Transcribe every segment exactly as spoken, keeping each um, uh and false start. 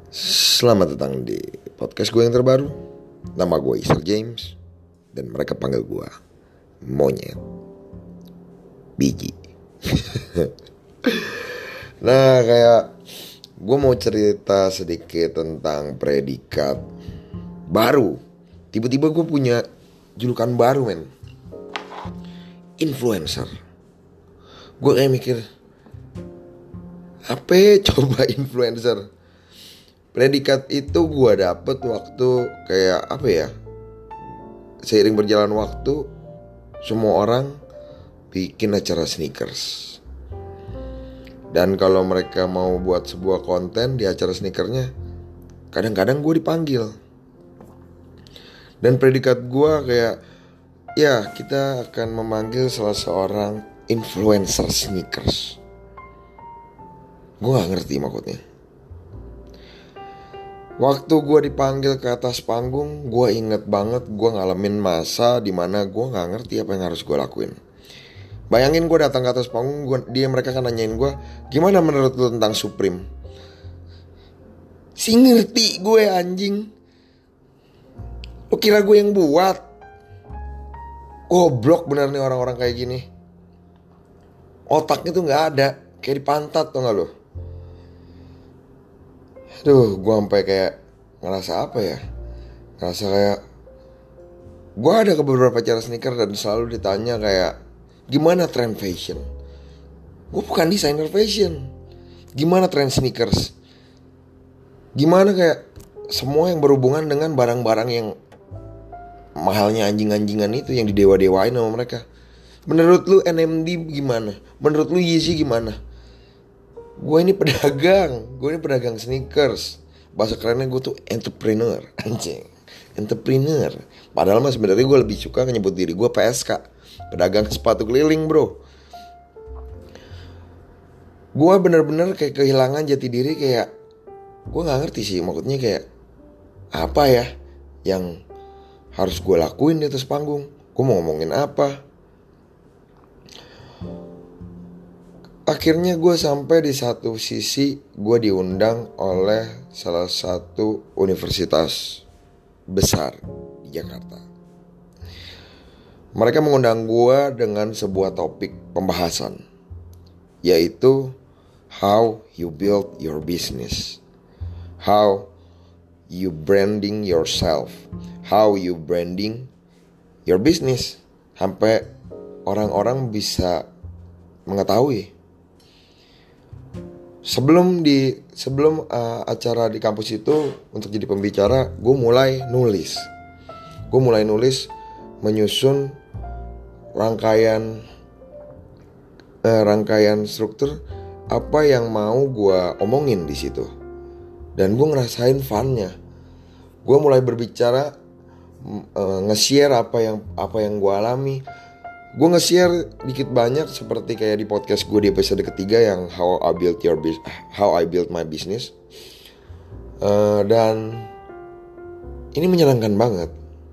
Selamat datang di podcast gue yang terbaru. Nama gue Isel James, dan mereka panggil gue Monyet Biji. Nah, kayak gue mau cerita sedikit tentang predikat baru. Tiba-tiba gue punya julukan baru, men. Influencer. Gue kayak mikir, apa ya coba influencer? Predikat itu gue dapet waktu kayak apa ya, seiring berjalan waktu semua orang bikin acara sneakers. Dan kalau mereka mau buat sebuah konten di acara sneakernya, kadang-kadang gue dipanggil. Dan predikat gue kayak, ya kita akan memanggil salah seorang influencer sneakers. Gue gak ngerti maksudnya. Waktu gue dipanggil ke atas panggung, gue inget banget gue ngalamin masa dimana gue gak ngerti apa yang harus gue lakuin. Bayangin gue datang ke atas panggung, gua, dia mereka kan nanyain gue, gimana menurut lu tentang Supreme? Si ngerti gue anjing. Lu kira gue yang buat? Goblok bener nih orang-orang kayak gini. Otaknya tuh gak ada, kayak di pantat tau gak lu? Aduh, gue sampai kayak ngerasa apa ya? Ngerasa kayak gue ada ke beberapa acara sneaker dan selalu ditanya kayak, gimana trend fashion? Gue bukan desainer fashion. Gimana trend sneakers? Gimana kayak semua yang berhubungan dengan barang-barang yang mahalnya anjing-anjingan itu, yang didewa-dewain sama mereka. Menurut lu N M D gimana? Menurut lu Yeezy gimana? Gue ini pedagang, gue ini pedagang sneakers. Bahasa kerennya gue tuh entrepreneur, anjing, entrepreneur. Padahal mah sebenarnya gue lebih suka nyebut diri gue P S K, pedagang sepatu keliling, bro. Gue bener-bener kayak kehilangan jati diri, kayak gue nggak ngerti sih maksudnya kayak apa ya yang harus gue lakuin di atas panggung. Gue mau ngomongin apa? Akhirnya gue sampai di satu sisi, gue diundang oleh salah satu universitas besar di Jakarta. Mereka mengundang gue dengan sebuah topik pembahasan, yaitu how you build your business, how you branding yourself, how you branding your business, sampai orang-orang bisa mengetahui. Sebelum di sebelum uh, acara di kampus itu, untuk jadi pembicara, gue mulai nulis. Gue mulai nulis menyusun rangkaian uh, rangkaian struktur apa yang mau gue omongin di situ. Dan gue ngerasain funnya. Gue mulai berbicara, uh, nge-share apa yang apa yang gue alami. Gue nge-share dikit banyak seperti kayak di podcast gue di episode ketiga yang How I Built Your Bus- How I Built My Business. Uh, dan ini menyenangkan banget.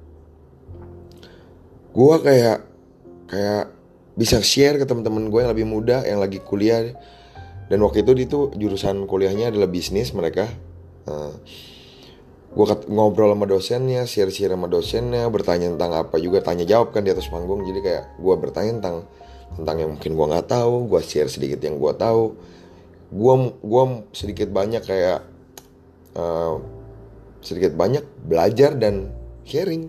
Gue kayak kayak bisa share ke teman-teman gue yang lebih muda, yang lagi kuliah. Dan waktu itu itu jurusan kuliahnya adalah bisnis mereka. Uh, gue ngobrol sama dosennya, share-share sama dosennya, bertanya tentang apa juga, tanya jawab kan di atas panggung. Jadi kayak gue bertanya tentang tentang yang mungkin gue nggak tahu, gue share sedikit yang gue tahu. Gue gue sedikit banyak kayak uh, sedikit banyak belajar dan sharing.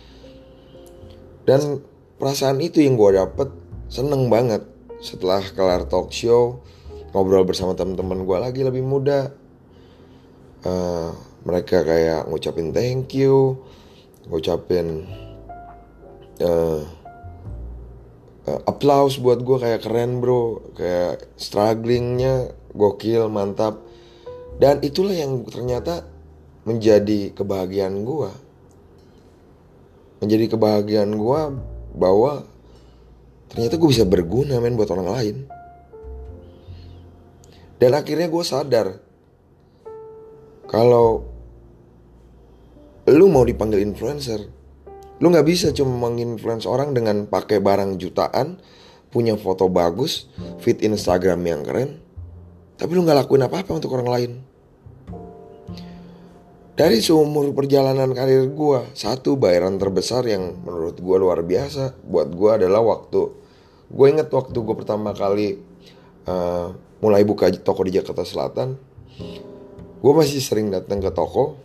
Dan perasaan itu yang gue dapet, seneng banget. Setelah kelar talk show, ngobrol bersama teman-teman gue lagi lebih muda. Uh, Mereka kayak ngucapin thank you, ngucapin uh, uh, applause buat gue, kayak keren bro, kayak strugglingnya gokil, mantap. Dan itulah yang ternyata menjadi kebahagiaan gue. Menjadi kebahagiaan gue bahwa ternyata gue bisa berguna men buat orang lain. Dan akhirnya gue sadar kalau lu mau dipanggil influencer, lu gak bisa cuma menginfluence orang dengan pakai barang jutaan, punya foto bagus, feed Instagram yang keren, tapi lu gak lakuin apa-apa untuk orang lain. Dari seumur perjalanan karir gue, satu bayaran terbesar yang menurut gue luar biasa buat gue adalah waktu. Gue inget waktu gue pertama kali uh, mulai buka toko di Jakarta Selatan. Gue masih sering datang ke toko.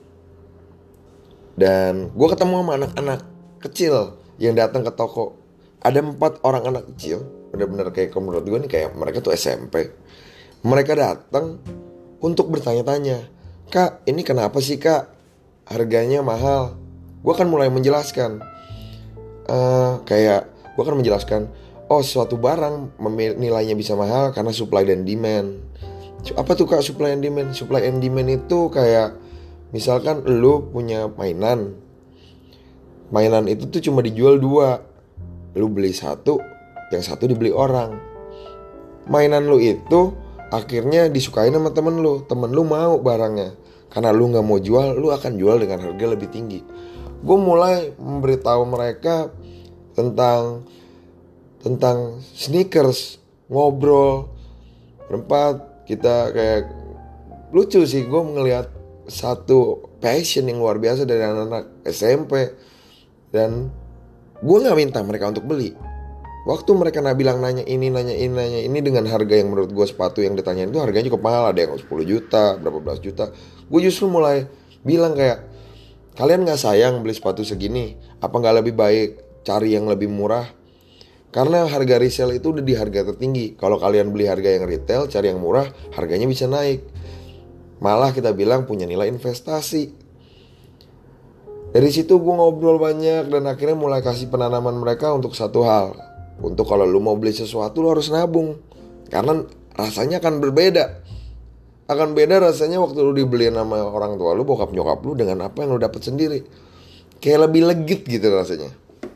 Dan gue ketemu sama anak-anak kecil yang datang ke toko. Ada empat orang anak kecil, benar-benar kayak menurut gue nih kayak mereka tuh S M P. Mereka datang untuk bertanya-tanya, "Kak, ini kenapa sih kak harganya mahal?" Gue akan mulai menjelaskan uh, Kayak gue akan menjelaskan, oh suatu barang nilainya bisa mahal karena supply dan demand. Apa tuh kak supply and demand? Supply and demand itu kayak misalkan lu punya mainan. Mainan itu tuh cuma dijual dua. Lu beli satu, yang satu dibeli orang. Mainan lu itu akhirnya disukain sama temen lu. Temen lu mau barangnya. Karena lu gak mau jual, lu akan jual dengan harga lebih tinggi. Gue mulai memberitahu mereka Tentang Tentang sneakers. Ngobrol berempat. Kita kayak lucu sih, gue ngeliat satu passion yang luar biasa dari anak-anak S M P. Dan gue gak minta mereka untuk beli. Waktu mereka nah bilang nanya ini, nanya ini, nanya ini dengan harga yang menurut gue sepatu yang ditanyain itu harganya cukup mahal. Ada yang sepuluh juta, berapa belas juta. Gue justru mulai bilang kayak, kalian gak sayang beli sepatu segini? Apa gak lebih baik cari yang lebih murah? Karena harga resale itu udah di harga tertinggi. Kalau kalian beli harga yang retail, cari yang murah, harganya bisa naik. Malah kita bilang punya nilai investasi. Dari situ gue ngobrol banyak dan akhirnya mulai kasih penanaman mereka untuk satu hal. Untuk kalau lu mau beli sesuatu lu harus nabung. Karena rasanya akan berbeda. Akan beda rasanya waktu lu dibeliin sama orang tua lu, bokap nyokap lu, dengan apa yang lu dapat sendiri. Kayak lebih legit gitu rasanya.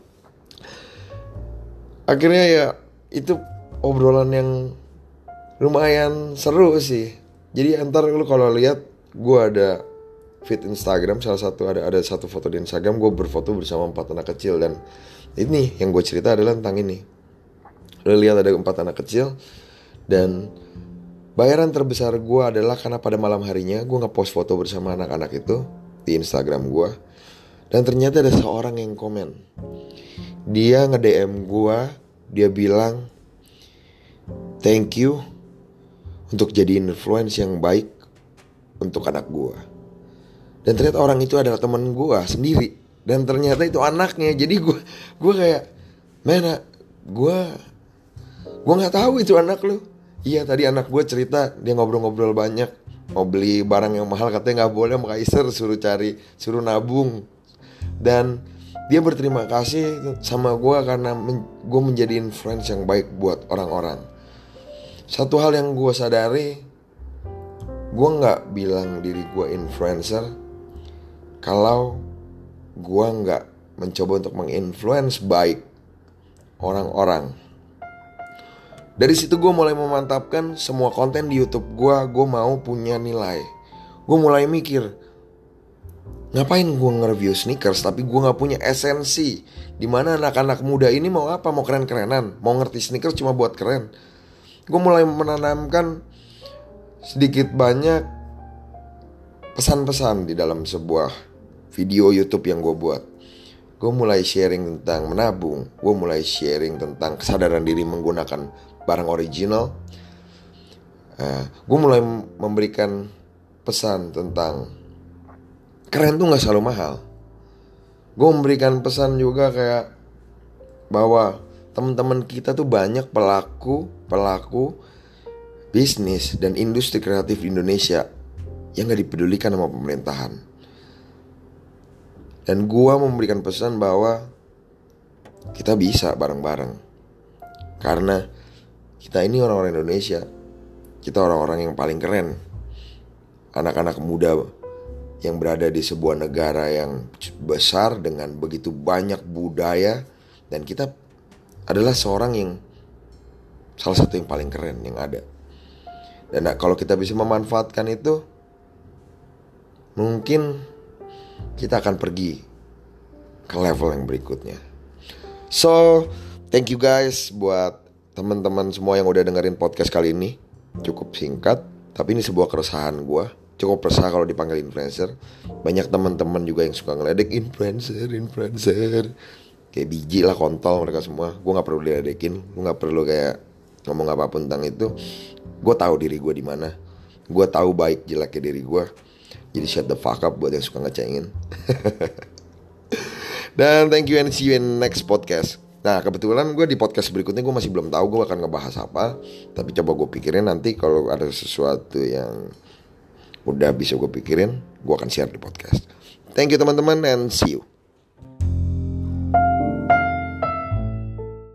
Akhirnya ya itu obrolan yang lumayan seru sih. Jadi antar lu kalau lihat gue ada feed Instagram, salah satu ada ada satu foto di Instagram gue berfoto bersama empat anak kecil. Dan ini yang gue cerita adalah tentang ini. Lu lihat ada empat anak kecil. Dan bayaran terbesar gue adalah karena pada malam harinya gue ngepost foto bersama anak-anak itu di Instagram gue. Dan ternyata ada seorang yang komen. Dia nge-D M gue, dia bilang, "Thank you untuk jadi influence yang baik untuk anak gue." Dan ternyata orang itu adalah teman gue sendiri. Dan ternyata itu anaknya. Jadi gue gue kayak, mana gue gue nggak tahu itu anak lu. Iya tadi anak gue cerita, dia ngobrol-ngobrol banyak, mau beli barang yang mahal katanya nggak boleh sama Kaiser, suruh cari, suruh nabung. Dan dia berterima kasih sama gue karena men- gue menjadi influence yang baik buat orang-orang. Satu hal yang gue sadari, gue gak bilang diri gue influencer kalau gue gak mencoba untuk menginfluence baik orang-orang. Dari situ gue mulai memantapkan semua konten di YouTube gue, gue mau punya nilai. Gue mulai mikir, ngapain gue nge-review sneakers tapi gue gak punya esensi. Dimana anak-anak muda ini mau apa? Mau keren-kerenan, mau ngerti sneakers cuma buat keren. Gue mulai menanamkan sedikit banyak pesan-pesan di dalam sebuah video YouTube yang gue buat. Gue mulai sharing tentang menabung. Gue mulai sharing tentang kesadaran diri menggunakan barang original. uh, Gue mulai memberikan pesan tentang keren tuh gak selalu mahal. Gue memberikan pesan juga kayak bahwa teman-teman kita tuh banyak pelaku-pelaku bisnis dan industri kreatif di Indonesia yang gak dipedulikan sama pemerintahan. Dan gue memberikan pesan bahwa kita bisa bareng-bareng. Karena kita ini orang-orang Indonesia. Kita orang-orang yang paling keren. Anak-anak muda yang berada di sebuah negara yang besar dengan begitu banyak budaya. Dan kita adalah seorang yang salah satu yang paling keren yang ada. Dan kalau kita bisa memanfaatkan itu, mungkin kita akan pergi ke level yang berikutnya. So, thank you guys buat teman-teman semua yang udah dengerin podcast kali ini. Cukup singkat, tapi ini sebuah keresahan gue. cukup resah kalau dipanggil influencer. Banyak teman-teman juga yang suka ngeledek influencer, influencer. Kayak biji lah, kontol mereka semua. Gue nggak perlu diledekin, gue nggak perlu kayak ngomong apapun tentang itu. Gue tahu diri gue di mana. Gue tahu baik jeleknya diri gue. Jadi shut the fuck up buat yang suka ngecengin. Dan thank you and see you in next podcast. Nah kebetulan gue di podcast berikutnya gue masih belum tahu gue akan ngebahas apa. Tapi coba gue pikirin nanti kalau ada sesuatu yang udah bisa gue pikirin, gue akan share di podcast. Thank you teman-teman and see you.